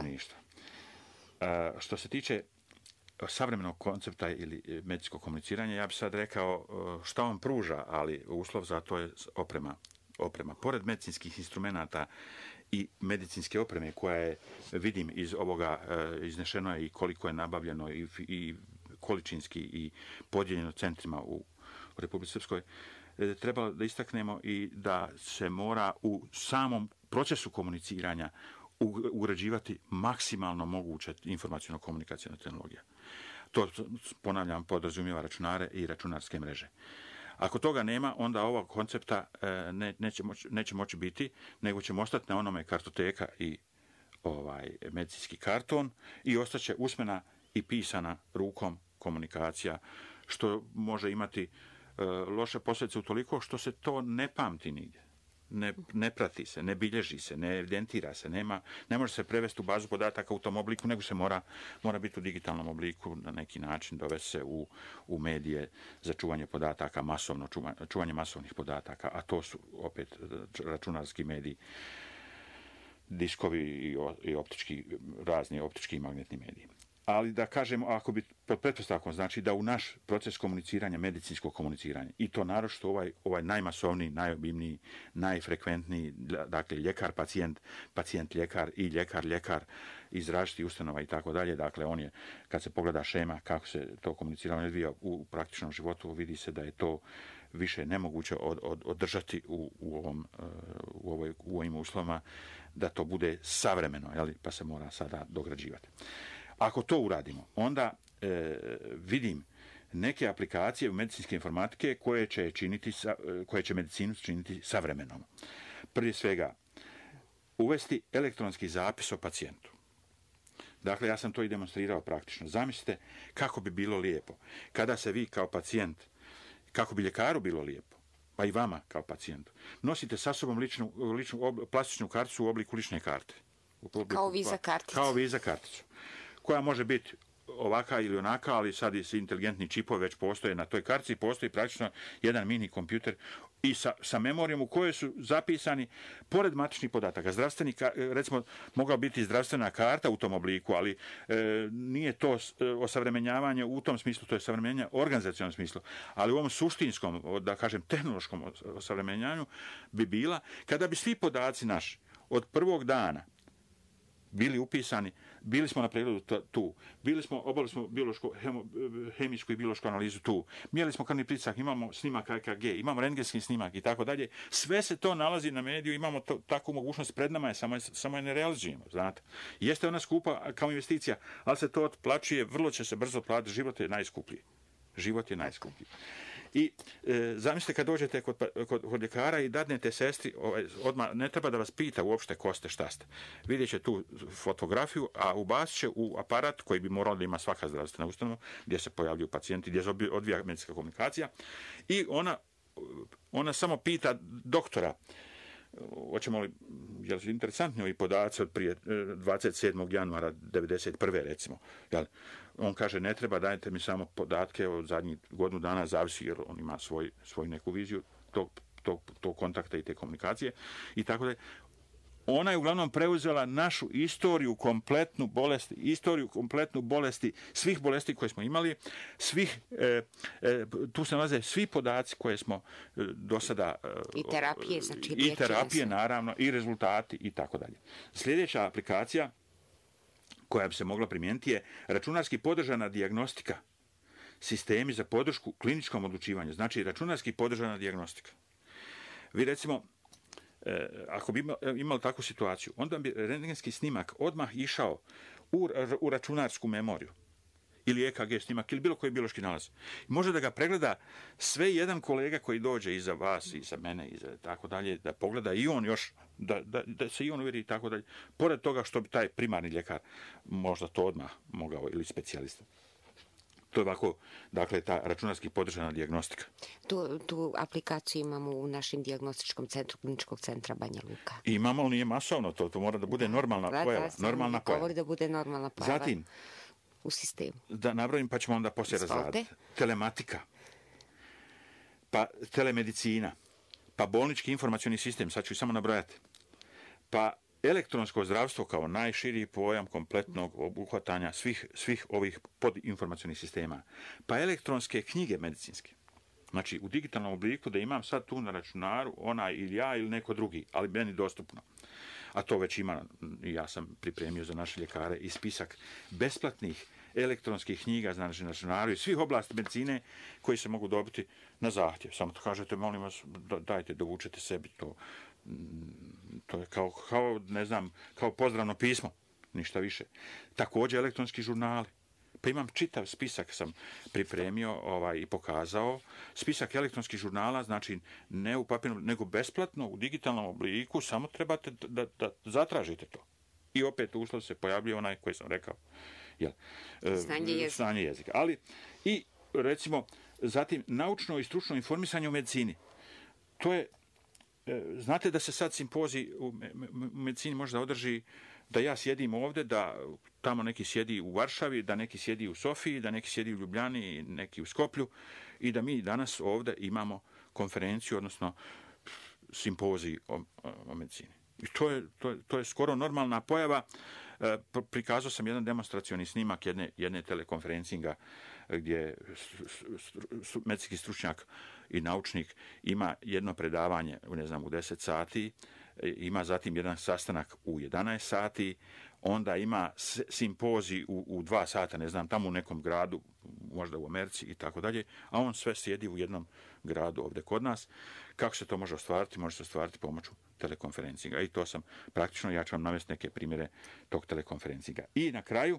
Što se tiče savremenog koncepta ili medicinskog komuniciranja, ja bih sad rekao šta on pruža, ali uslov za to je oprema. Pored medicinskih instrumenata i medicinske opreme koja je, vidim iz ovoga, iznešeno je i koliko je nabavljeno i količinski i podijeljeno centrima u Republici Srpskoj, trebalo da istaknemo i da se mora u samom procesu komuniciranja ugrađivati maksimalno moguće informaciono-komunikacijna tehnologija. To, ponavljam, podrazumijeva računare i računarske mreže. Ako toga nema, onda ovog koncepta neće moći biti, nego ćemo ostati na onome kartoteka i medicinski karton i ostaće usmena i pisana rukom komunikacija, što može imati loše posljedice utoliko što se to ne pamti nigdje. Ne prati se, ne bilježi se, ne evidentira se, ne može se prevesti u bazu podataka u tom obliku, nego se mora biti u digitalnom obliku, na neki način dovesti se u medije za čuvanje podataka, čuvanje masovnih podataka, a to su opet računarski mediji, diskovi i razni optički i magnetni mediji. Ali da kažemo, ako bi pod pretpostavkom, znači da u naš proces komuniciranja, medicinskog komuniciranja, i to naročito ovaj najmasovniji, najobimniji, najfrekventniji, dakle ljekar-pacijent, pacijent-ljekar i ljekar-ljekar iz različitih ustanova i tako dalje, dakle on je, kad se pogleda šema kako se to komuniciranje odvija u praktičnom životu, vidi se da je to više nemoguće održati u ovim uslovima, da to bude savremeno, pa se mora sada dograđivati. Ako to uradimo, onda vidim neke aplikacije u medicinske informatike koje će medicinu činiti savremenom. Prije svega, uvesti elektronski zapis o pacijentu. Dakle, ja sam to i demonstrirao praktično. Zamislite kako bi bilo lijepo kada se vi kao pacijent, kako bi ljekaru bilo lijepo, pa i vama kao pacijentu, nosite sa sobom ličnu plastičnu karticu u obliku lične karte. Kao viza karticu. Kao viza karticu, koja može biti ovaka ili onaka, ali sad i inteligentni čipovi već postoje na toj kartici, postoji praktično jedan mini kompjuter i sa memorijom u kojoj su zapisani, pored matičnih podataka, recimo, mogla biti zdravstvena karta u tom obliku, ali nije to osavremenjavanje u tom smislu, to je osavremenjavanje u organizacionalnom smislu, ali u ovom suštinskom, da kažem, tehnološkom osavremenjavanju bi bila, kada bi svi podaci naši od prvog dana bili upisani, bili smo na pregledu tu, obavili smo hemijsku i biološku analizu tu, mjerili smo krvni pritisak, imamo snimak EKG, imamo rentgenski snimak i tako dalje. Sve se to nalazi na mediju, imamo takvu mogućnost pred nama, samo je ne realizujemo, znate. Jeste ona skupa kao investicija, ali se to otplaćuje, vrlo će se brzo otplatiti, život je najskuplji. I zamislite kad dođete kod ljekara i dadnete sestri, odmah ne treba da vas pita uopšte ko ste, šta ste. Vidjet će tu fotografiju, a ubacit će u aparat koji bi morao da ima svaka zdravstvena ustanova, gdje se pojavljuju pacijenti, gdje se odvija medicinska komunikacija. I ona samo pita doktora, hoćemo li, je li interesantni ovi podaci od prije 27. januara 1991. recimo, jel? On kaže, ne treba, dajte mi samo podatke od zadnjih godinu dana, zavisi jer on ima svoju neku viziju tog kontakta i te komunikacije i tako da. Ona je uglavnom preuzela našu istoriju kompletnu bolesti, svih bolesti koje smo imali, tu se nalaze svi podaci koje smo do sada... I terapije, naravno, i rezultati i tako dalje. Sljedeća aplikacija koja bi se mogla primijeniti je računarski podržana dijagnostika, sistemi za podršku kliničkom odlučivanju, znači računarski podržana dijagnostika. Vi recimo, ako bi imali takvu situaciju, onda bi rentgenski snimak odmah išao u računarsku memoriju ili EKG snimak ili bilo koji biološki nalaz. Može da ga pregleda sve jedan kolega koji dođe iza vas, iza mene, iza tako dalje, da pogleda i on još, da se i on uvjeri i tako dalje. Pored toga što bi taj primarni ljekar možda to odmah mogao ili specijalista. To je ovako, dakle, ta računarski podržana dijagnostika. Tu aplikaciju imamo u našem dijagnostičkom centru Kliničkog centra Banja Luka. Imamo, ali nije masovno to mora da bude normalna pojava. Normalna pojava. Govori da bude normalna pojava. Zatim, u sistemu. Da nabrojim pa ćemo onda poslije razraditi. Telematika, pa telemedicina, pa bolnički informacioni sistem, sad ću ih samo nabrojati, pa elektronsko zdravstvo kao najširi pojam kompletnog obuhvatanja svih ovih podinformacionih sistema, pa elektronske knjige medicinske. Znači, u digitalnom obliku da imam sad tu na računaru onaj ili ja ili neko drugi, ali meni dostupno. A to već ima, ja sam pripremio za naše ljekare i spisak besplatnih elektronskih knjiga, znači na računaru i svih oblasti medicine koji se mogu dobiti na zahtjev. Samo to kažete, molim vas, dajte, dovučete sebi to. To je kao, ne znam, kao pozdravno pismo, ništa više. Također elektronski žurnali. Pa imam čitav spisak, sam pripremio i pokazao. Spisak elektronskih žurnala, znači ne u papirnom, nego besplatno u digitalnom obliku, samo trebate da zatražite to. I opet uslov se pojavljuje onaj koji sam rekao. Znanje jezika. Ali i, recimo, zatim naučno i stručno informisanje u medicini. To je, znate da se sad simpozij u medicini možda održi da ja sjedim ovdje, da tamo neki sjedi u Varšavi, da neki sjedi u Sofiji, da neki sjedi u Ljubljani, neki u Skoplju i da mi danas ovdje imamo konferenciju, odnosno simpozij o medicini. I to je skoro normalna pojava. Prikazao sam jedan demonstracioni snimak jedne telekonferencinga gdje medicinski stručnjak i naučnik ima jedno predavanje, ne znam, u 10 sati, ima zatim jedan sastanak u 11 sati, onda ima simpozij u 2 sata, ne znam, tamo u nekom gradu, možda u Americi i tako dalje, a on sve sjedi u jednom gradu ovdje kod nas. Kako se to može ostvariti? Može se ostvariti pomoću telekonferencinga. I to sam praktično, ja ću vam navesti neke primjere tog telekonferencinga. I na kraju,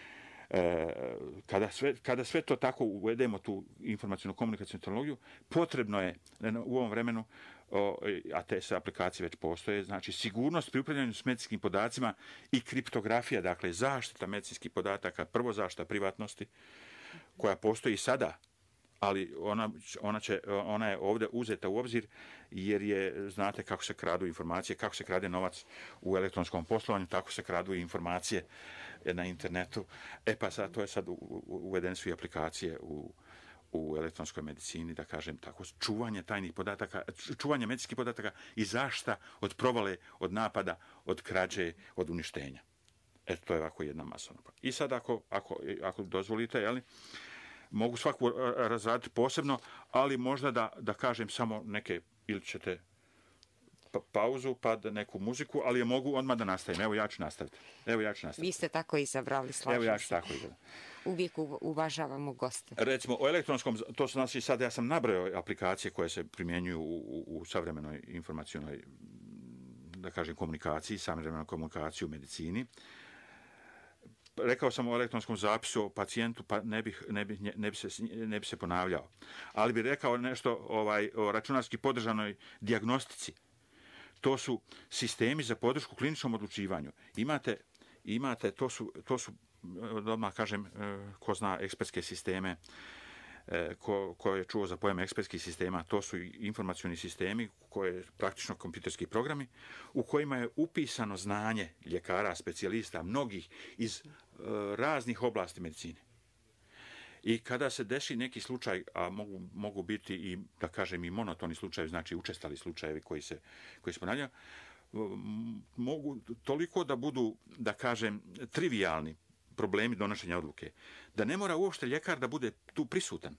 kada sve to tako uvedemo, tu informacijnu komunikacijnu tehnologiju, potrebno je u ovom vremenu, a te se aplikacije već postoje, znači sigurnost pri upravljanju s medicinskim podacima i kriptografija, dakle zaštita medicinskih podataka, prvo zaštita privatnosti, koja postoji sada, ali ona je ovdje uzeta u obzir jer je, znate kako se kradu informacije, kako se krade novac u elektronskom poslovanju, tako se kradu i informacije na internetu. Pa sad, to je sad uvedene su i aplikacije u elektronskoj medicini, da kažem tako, čuvanje tajnih podataka, čuvanje medicinskih podataka i zaštita od provale, od napada, od krađe, od uništenja. To je ovako jedna masovna. I sad ako dozvolite, jeli, mogu svaku razraditi posebno, ali možda da kažem samo neke, ili ćete pauzu, pa neku muziku, ali je mogu odmah da nastavim. Evo ja ću nastaviti. Vi ste tako izabrali, slažem se. Evo ja ću tako izabrati. Uvijek uvažavamo goste. Recimo, o elektronskom, to su nas i sad, ja sam nabrojao aplikacije koje se primjenjuju u savremenoj informacionoj, da kažem, komunikaciji, savremenoj komunikaciji u medicini. Rekao sam o elektronskom zapisu o pacijentu, pa ne bi se ponavljao. Ali bih rekao nešto o računarski podržanoj dijagnostici. To su sistemi za podršku kliničkom odlučivanju. Imate, to su, odmah kažem, ko zna ekspertske sisteme, ko je čuo za pojam ekspertskih sistema, to su informacioni sistemi, koje praktično kompjuterski programi, u kojima je upisano znanje ljekara, specijalista, mnogih iz raznih oblasti medicine. I kada se desi neki slučaj, a mogu biti i, da kažem, i monotoni slučajevi, znači učestali slučajevi koji se ponavljaju, mogu toliko da budu, da kažem, trivijalni problemi donošenja odluke, da ne mora uopšte ljekar da bude tu prisutan,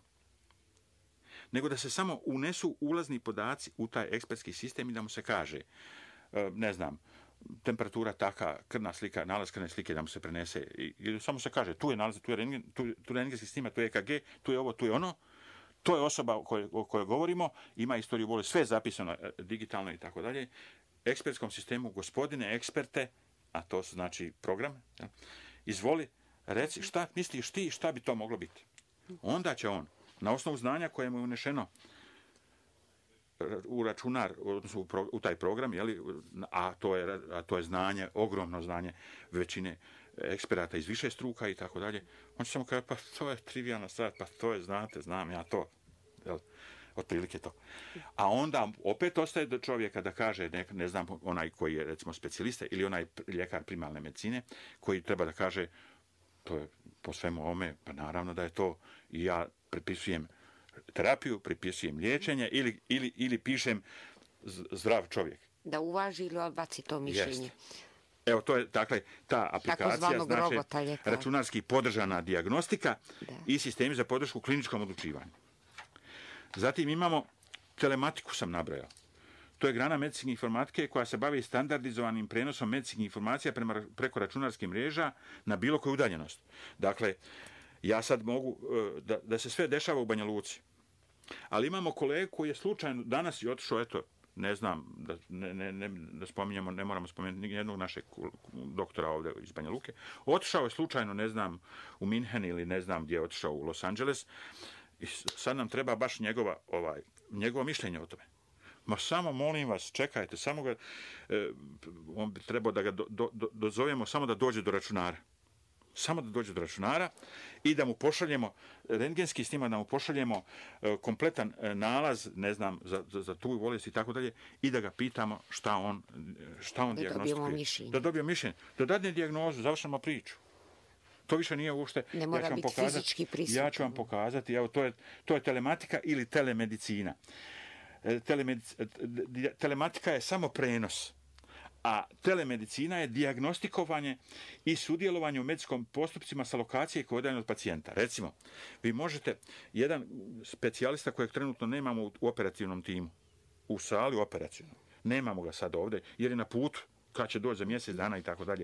nego da se samo unesu ulazni podaci u taj ekspertski sistem i da mu se kaže, ne znam, temperatura taka, krvna slika, nalaz krvne slike da mu se prenese. I samo se kaže, tu je nalaz, tu je rentgen, tu rentgenski snima, tu je EKG, tu je ovo, tu je ono. To je osoba o kojoj govorimo, ima istoriju bolesti, sve je zapisano digitalno i tako dalje. Ekspertskom sistemu, gospodine eksperte, a to su znači program, izvoli, reci šta misliš ti, šta bi to moglo biti. Onda će on, na osnovu znanja koje mu je unešeno u računar, odnosno u taj program, a to je znanje, ogromno znanje većine eksperata iz više struka i tako dalje, on će samo kazati, pa to je trivijalna stvar, pa to je, znate, znam ja to. Otprilike to. A onda opet ostaje do čovjeka da kaže, ne znam, onaj koji je recimo specijalista ili onaj ljekar primarne medicine, koji treba da kaže, to je po svemu ovome, pa naravno da je to, i ja prepisujem terapiju, pripisujem liječenje ili pišem zdrav čovjek. Da uvaži ili odbaci to mišljenje. Jest. Evo, to je, dakle, ta aplikacija, znači, računarski podržana dijagnostika i sistemi za podršku kliničkom odlučivanju. Zatim imamo telematiku, sam nabrojao. To je grana medicinske informatike koja se bavi standardizovanim prenosom medicinskih informacija preko računarskih mreža na bilo koju udaljenost. Dakle, ja sad mogu da se sve dešava u Banja Luci. Ali imamo kolegu koji je slučajno danas i otišao, eto, ne znam, da spominjamo, ne moramo spomenuti jednog našeg doktora ovdje iz Banja Luke. Otišao je slučajno, ne znam, u Minhen ili ne znam gdje je otišao u Los Angeles. I sad nam treba baš njegovo mišljenje o tome. Ma samo molim vas, čekajte, samo ga, on bi trebao da ga dozovemo samo da dođe do računara. Samo da dođe do računara i da mu pošaljemo rentgenski snimak, da mu pošaljemo kompletan nalaz, ne znam, za tu bolest i tako dalje, i da ga pitamo šta on dijagnostikuje. Da dobijemo mišljenje. Da dadne dijagnozu, završamo priču. To više nije uopšte. Ne mora biti fizički prisutan. Ja ću vam pokazati, evo, to je telematika ili telemedicina. Telematika je samo prenos, a telemedicina je dijagnostikovanje i sudjelovanje u medicinskom postupcima sa lokacije koje je udaljeno od pacijenta. Recimo, vi možete, jedan specijalista kojeg trenutno nemamo u operativnom timu, u sali operacijnom, nemamo ga sad ovdje, jer je na putu, kad će doći za mjesec dana i tako dalje.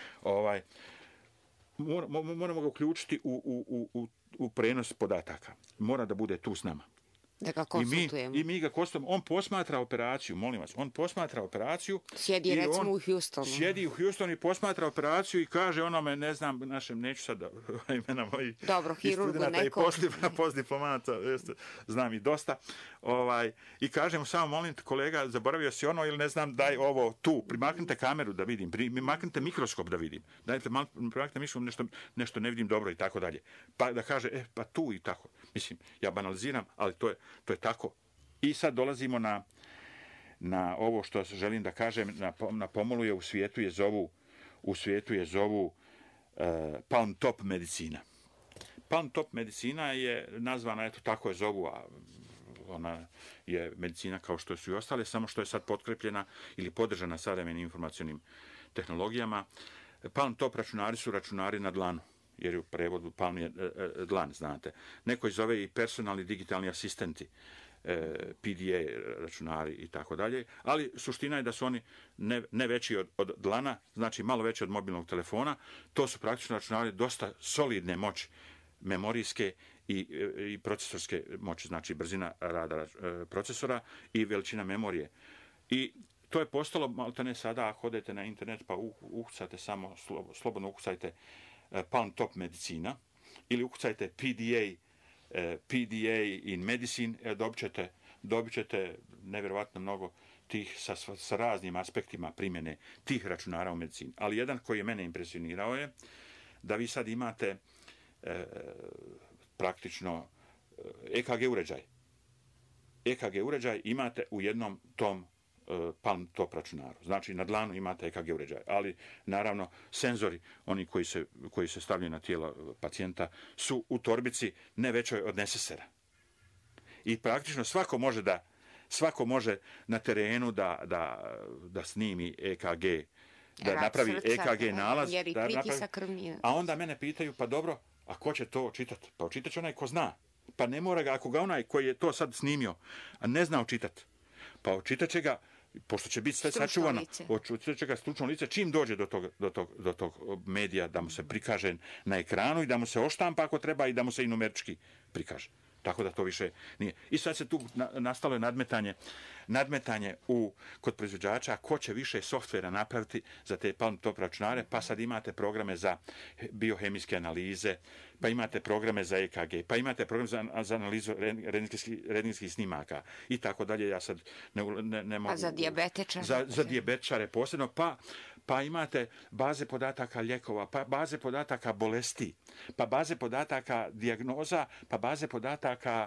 Moramo ga uključiti u prenos podataka. Mora da bude tu s nama. Da ga konsultujemo. I mi ga konsultujemo. On posmatra operaciju, molim vas, on posmatra operaciju. Sjedi recimo u Houstonu. Sjedi u Houstonu i posmatra operaciju i kaže onome, ne znam, našem, neću sad imena mojih studenta i postdiplomata, znam i dosta, i kaže mu samo, molim te kolega, zaboravio si ono ili ne znam, daj ovo tu, primaknite kameru da vidim, primaknite mikroskop da vidim, dajte, primaknite mikroskop, nešto ne vidim dobro i tako dalje. Pa da kaže, pa tu i tako. Mislim, ja banaliziram, ali to je tako. I sad dolazimo na ovo što želim da kažem, na pomolu je u svijetu je zovu Palm Top medicina. Palm Top medicina je nazvana, eto tako je zovu, a ona je medicina kao što su i ostale, samo što je sad potkrepljena ili podržana savremenim informacionim tehnologijama. Palm Top računari su računari na dlanu, jer u prevodu palm je dlan, znate. Neko ih zove i personalni digitalni asistenti, PDA računari i tako dalje, ali suština je da su oni ne veći od dlana, znači malo veći od mobilnog telefona. To su praktično računari dosta solidne moći, memorijske i procesorske moći, znači brzina rada procesora i veličina memorije. I to je postalo, maltene sada, ako odete na internet pa ukucate samo, slobodno ukucajte Palm Top medicina ili ukucajte PDA in medicine, dobit ćete nevjerovatno mnogo tih sa raznim aspektima primjene tih računara u medicini. Ali jedan koji je mene impresionirao je da vi sad imate praktično EKG uređaj. EKG uređaj imate u jednom tom Palm Top računaru. Znači, na dlanu imate EKG uređaj, ali naravno senzori, oni koji se stavljaju na tijelo pacijenta, su u torbici ne većoj od nesesera. I praktično svako može na terenu da snimi EKG, da napravi EKG nalaz, a onda mene pitaju, pa dobro, a ko će to čitati? Pa očitat će onaj ko zna. Pa ne mora ga, ako ga onaj koji je to sad snimio, a ne zna očitati, pa očitat će ga pošto će biti sve sačuvano od čega stručno lice, čim dođe do tog medija da mu se prikaže na ekranu i da mu se oštampa ako treba i da mu se i numerički prikaže. Tako da to više nije. I sad se tu nastalo je nadmetanje kod proizvođača ko će više softvera napraviti za te top računare, pa sad imate programe za biohemijske analize, pa imate programe za EKG, pa imate program za analizu rentgenskih snimaka i tako dalje. Ja sad ne mogu... A za dijabetičare? Za dijabetičare posebno, pa imate baze podataka lijekova, pa baze podataka bolesti, pa baze podataka dijagnoza, pa baze podataka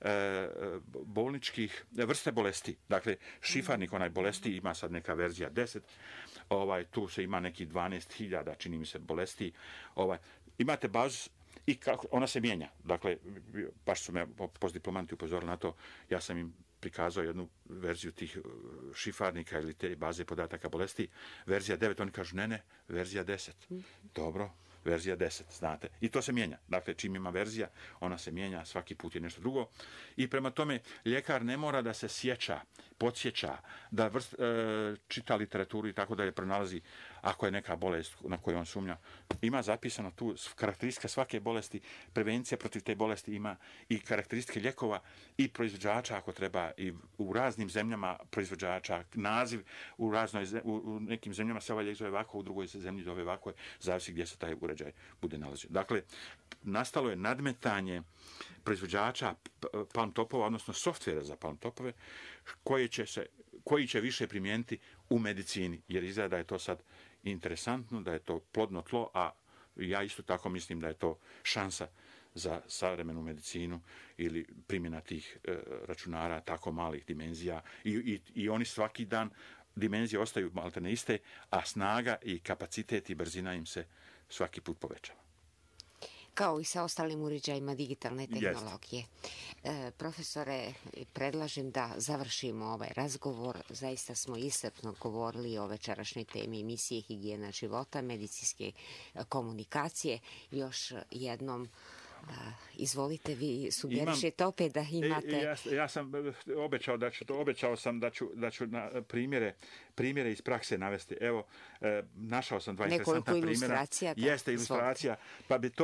bolničkih vrste bolesti. Dakle, šifarnik onaj bolesti ima sad neka verzija 10, tu se ima neki 12.000, čini mi se, bolesti. Imate bazu i ona se mijenja. Dakle, baš su me postdiplomanti upozorili na to, ja sam im prikazao jednu verziju tih šifarnika ili te baze podataka bolesti, verzija 9, oni kažu ne, verzija 10. Dobro, verzija 10, znate. I to se mijenja. Dakle, čim ima verzija, ona se mijenja, svaki put je nešto drugo. I prema tome, ljekar ne mora da se sjeća, podsjeća, da čita literaturu i tako da je pronalazi ako je neka bolest na koju on sumnja. Ima zapisano tu karakteristika svake bolesti, prevencija protiv te bolesti ima i karakteristike lijekova i proizvođača ako treba i u raznim zemljama proizvođača, naziv u nekim zemljama se ovaj lijek zove ovako, u drugoj se zemlji zove ovako, zavisi gdje se taj uređaj bude nalazio. Dakle, nastalo je nadmetanje proizvođača palm topova, odnosno softvera za palm topove, koji će više primijeniti u medicini, jer izgleda da je to sad interesantno, da je to plodno tlo, a ja isto tako mislim da je to šansa za savremenu medicinu ili primjena tih računara tako malih dimenzija i oni svaki dan dimenzije ostaju maltene iste, a snaga i kapacitet i brzina im se svaki put povećava. Kao i sa ostalim uređajima digitalne tehnologije. Profesore, predlažem da završimo ovaj razgovor. Zaista smo iscrpno govorili o večerašnjoj temi emisije Higijena života, medicinske komunikacije. Još jednom izvolite, vi sugerišete opet da imate... Ja sam obećao sam da ću na primjere iz prakse navesti. Evo, našao sam dva interesantna primjera. Ilustracija. Jeste ilustracija, pa bi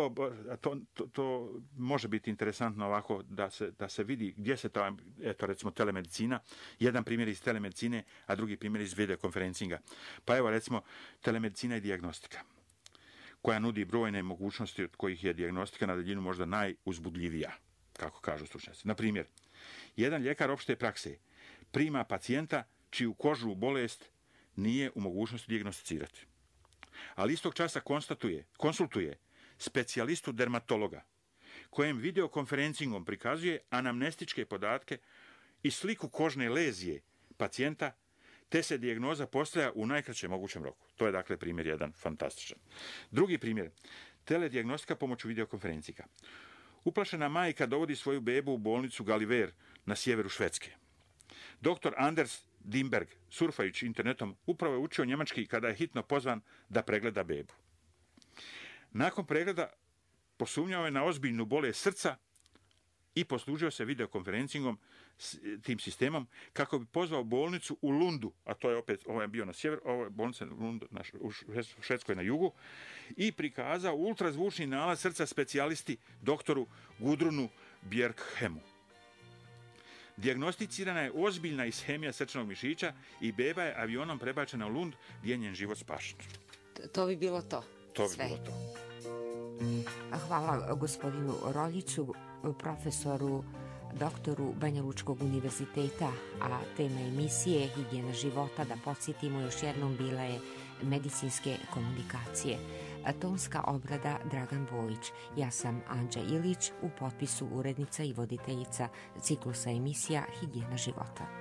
to može biti interesantno ovako da se vidi gdje se to, eto recimo telemedicina, jedan primjer iz telemedicine, a drugi primjer iz videokonferencinga. Pa evo recimo telemedicina i dijagnostika, koja nudi brojne mogućnosti od kojih je dijagnostika na daljinu možda najuzbudljivija, kako kažu stručnjaci. Na primjer, jedan ljekar opšte prakse prima pacijenta čiju kožnu bolest nije u mogućnosti dijagnosticirati. Ali istog časa konsultuje specijalistu dermatologa, kojem videokonferencingom prikazuje anamnestičke podatke i sliku kožne lezije pacijenta, te se dijagnoza postavlja u najkraćem mogućem roku. To je dakle primjer jedan fantastičan. Drugi primjer, teledijagnostika pomoću videokonferencija. Uplašena majka dovodi svoju bebu u bolnicu Galiver na sjeveru Švedske. Dr. Anders Dimberg, surfajući internetom, upravo je učio njemački kada je hitno pozvan da pregleda bebu. Nakon pregleda posumnjao je na ozbiljnu bolest srca i poslužio se videokonferencingom tim sistemom kako bi pozvao bolnicu u Lundu, a to je opet, ovo je bio na sjever, ovo je bolnica u Švedskoj na jugu, i prikazao ultrazvučni nalaz srca specijalisti doktoru Gudrunu Bjerkhemu. Dijagnosticirana je ozbiljna ishemija srčanog mišića i beba je avionom prebačena u Lund gdje je njen život spašen. To bi bilo to. To bi bilo to. Hvala gospodinu Roljiću, profesoru, doktoru Banja Lučkog univerziteta, a tema emisije Higijena života, da podsjetimo još jednom, bila je medicinske komunikacije. Tonska obrada Dragan Bojić. Ja sam Anđa Ilić, u potpisu urednica i voditeljica ciklusa emisija Higijena života.